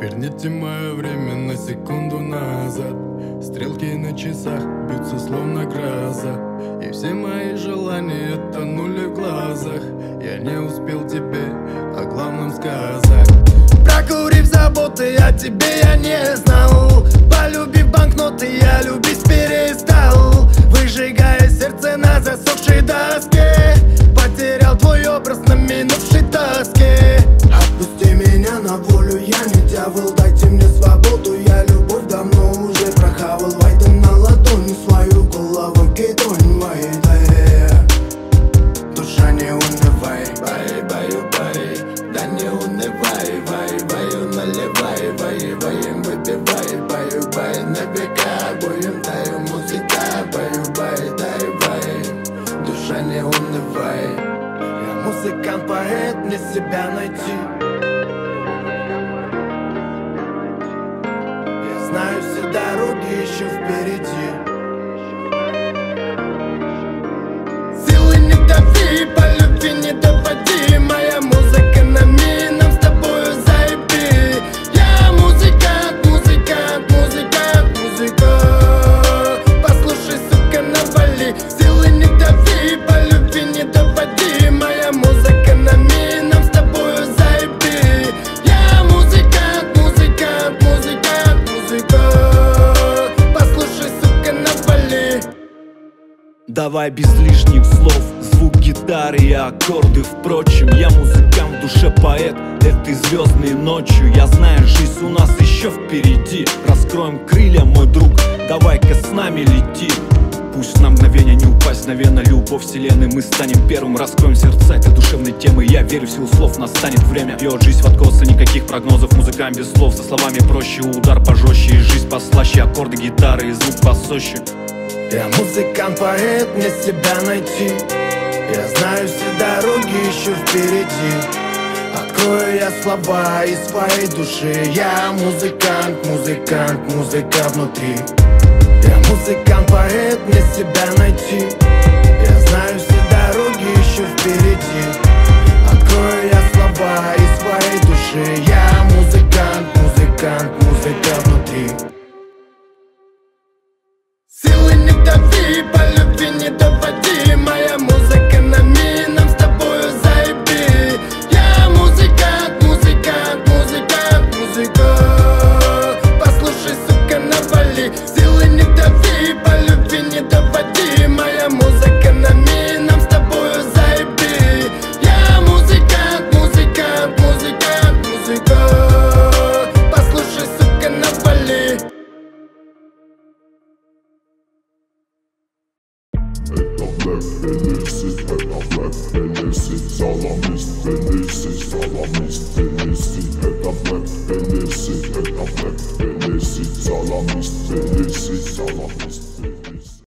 Верните мое время на секунду назад. Стрелки на часах бьются словно гроза, и все мои желания тонули в глазах. Я не успел тебе о главном сказать. Прокурив заботы, о тебе я не знал. Полюбив банкноты, я любить перестал. Выжигая сердце на засохшей доске, потерял твой образ на минувшей тоске. Отпусти меня на волю, я не дьявол, дайте мне свободу. Я любовь давно уже прохавал. Войду на ладони свою голову, кидонь моей двери. Душа не унывай, бай, да не унывай, ваю, наливай, воем, выпивай, бай, на века будем, даю музыка, баю, дай, душа не унывай. Я музыкант, поэт, мне себя найти. Я знаю все дороги еще впереди. Силы не дави, по любви не доводи. Моя музыка на ми, нам с тобою заеби. Я музыкант, музыка. Послушай, сука, навали. Силы не дави, по любви не доводи. Моя музыка на ми, нам с тобою заеби. Я музыкант, музыка. Послушай, сука, навали. Давай без лишних слов, звук гитары и аккорды. Впрочем, я музыкант, в душе поэт этой звездной ночью. Я знаю, жизнь у нас еще впереди. Раскроем крылья, мой друг, давай-ка с нами лети. Пусть на мгновение не упасть, мгновенно любовь вселенной. Мы станем первым, раскроем сердца этой душевной темы. Я верю в силу слов, настанет время. Бьет жизнь в откосы, никаких прогнозов. Музыкант без слов, со словами проще. Удар пожестче и жизнь послаще. Аккорды гитары и звук посоще. Я музыкант, поэт, мне себя найти. Я знаю все дороги еще впереди. Открою я слова из своей души. Я музыкант внутри. Я музыкант, поэт, мне себя найти. Я знаю все дороги еще впереди. Открою я слова из своей души. Я музыкант внутри. Силы не дави, по любви не доводи. Моя музыка на ми, нам с тобою заеби. Я музыкант. Послушай, сука, навали. Силы не дави, по любви не доводи. Моя музыка на ми, нам с тобою заеби. Я музыкант. Послушай, сука, навали. Это Black Felicity, Salami